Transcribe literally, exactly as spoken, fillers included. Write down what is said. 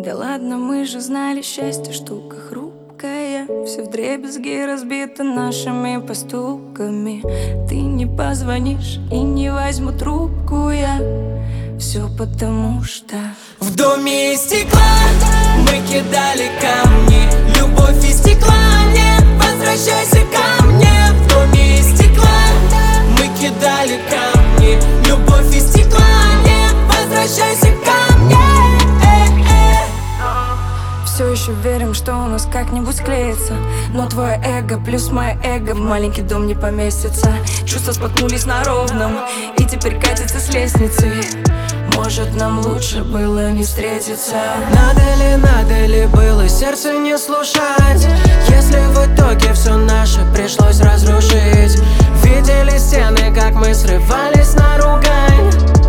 Да ладно, мы же знали, счастье штука хрупкая. Все вдребезги разбито нашими поступками. Ты не позвонишь и не возьму трубку я. Все потому что в доме из стекла мы кидали камни. Любовь из стекла, не возвращайся ко мне. В доме из стекла мы кидали камни. Любовь из стекла, не возвращайся ко мне. все еще верим, что у нас как-нибудь склеится. Но твое эго плюс мое эго в маленький дом не поместится. Чувства споткнулись на ровном и теперь катятся с лестницы. Может, нам лучше было не встретиться. Надо ли, надо ли было сердце не слушать, если в итоге все наше пришлось разрушить? Видели стены, как мы срывались на ругань.